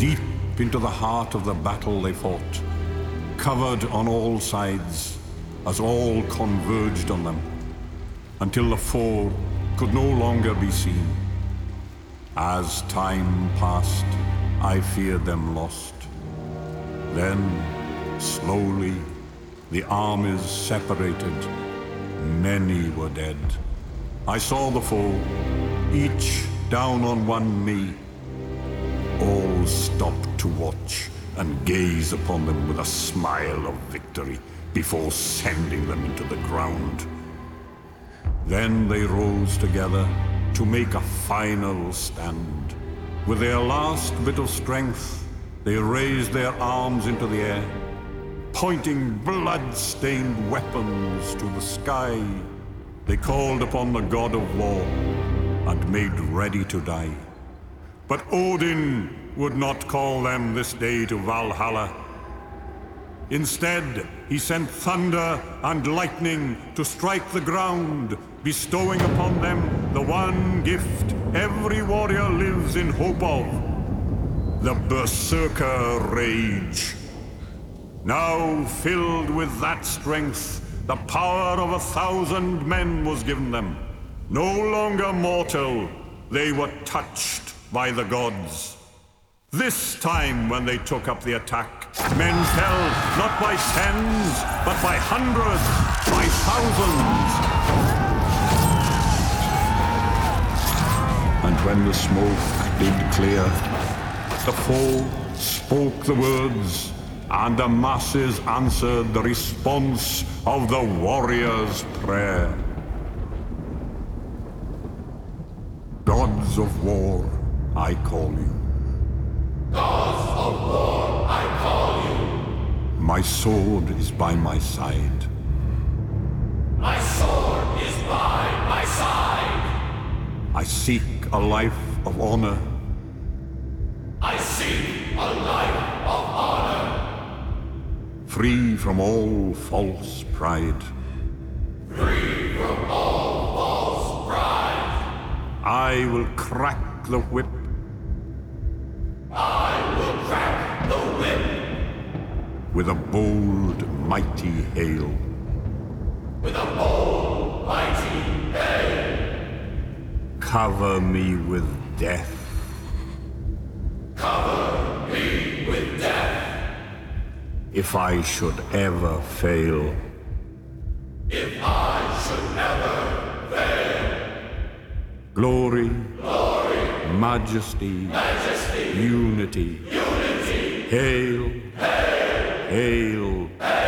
Deep into the heart of the battle they fought, covered on all sides as all converged on them, until the foe could no longer be seen. As time passed, I feared them lost. Then, slowly, the armies separated. Many were dead. I saw the foe, each down on one knee. All stopped to watch and gaze upon them with a smile of victory before sending them into the ground. Then they rose together to make a final stand. With their last bit of strength, they raised their arms into the air, pointing blood-stained weapons to the sky. They called upon the god of war and made ready to die. But Odin would not call them this day to Valhalla. Instead, he sent thunder and lightning to strike the ground, bestowing upon them the one gift every warrior lives in hope of: the Berserker Rage. Now, filled with that strength, the power of 1,000 men was given them. No longer mortal, they were touched by the gods. This time, when they took up the attack, men fell not by tens, but by hundreds, by thousands. And when the smoke did clear, the foe spoke the words, and the masses answered the response of the warrior's prayer. Gods of war, I call you. Gods of war, I call you. My sword is by my side. My sword is by my side. I seek a life of honor. I seek a life of honor. Free from all false pride. Free from all false pride. I will crack the whip. I will crack the whip. With a bold, mighty hail. With a bold, mighty hail. Cover me with death. Cover me with death. If I should ever fail. If I should ever fail. Glory. Glory. Majesty. Majesty. Unity. Unity. Hail. Hail. Hail. Hail.